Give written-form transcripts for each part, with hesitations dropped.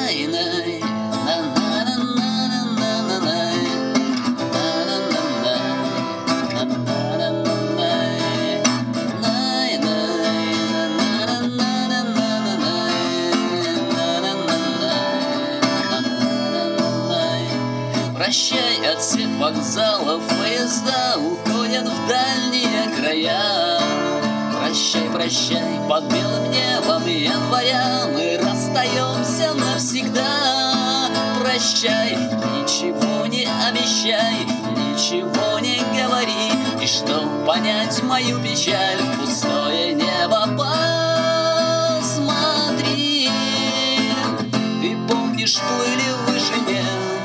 Прощай, от всех вокзалов поезда уходят в дальние края. Прощай, прощай, под белым небом января мы расстаемся навсегда. Прощай, ничего не обещай, ничего не говори, и чтоб понять мою печаль, в пустое небо посмотри. Ты помнишь, плыли в вышине,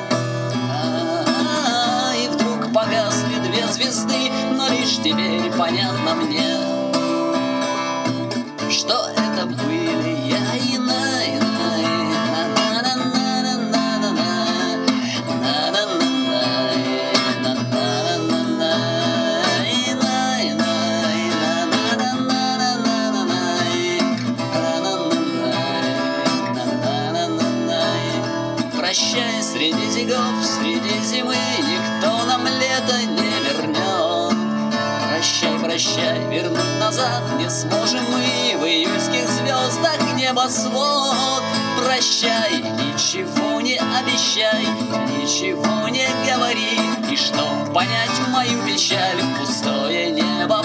и вдруг погасли две звезды, но лишь теперь понятно мне, что это были я и Прощай, среди зигов, среди зимы никто нам лето не вернет. Прощай, прощай, вернуть назад не сможем мы, в июльских звездах небосвод. Прощай, ничего не обещай, ничего не говори, и чтоб понять мою печаль, в пустое небо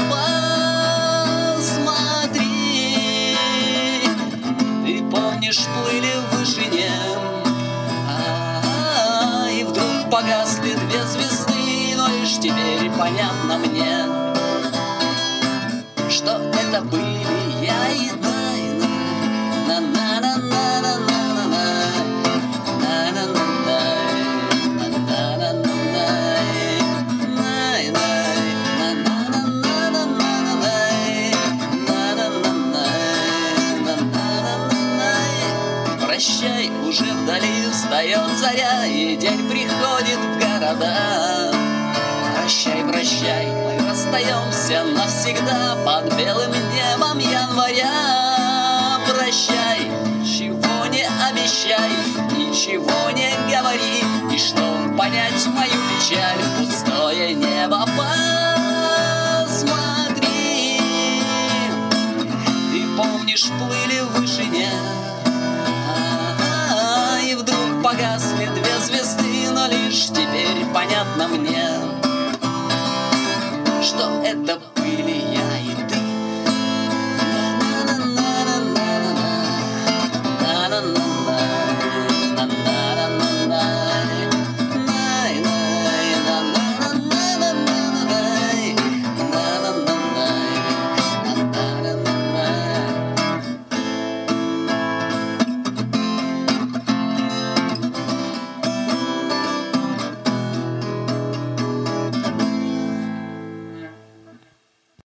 посмотри. Ты помнишь, плыли в вышине, и вдруг погасли две звезды, но лишь теперь понятно мне, что это были я и Прощай, уже вдали встает заря, и день приходит в города. Прощай, прощай, мы расстаемся навсегда под белым небом января. Прощай, ничего не обещай, ничего не говори, и чтоб понять мою печаль, в пустое небо посмотри. Ты помнишь, плыли в вышине,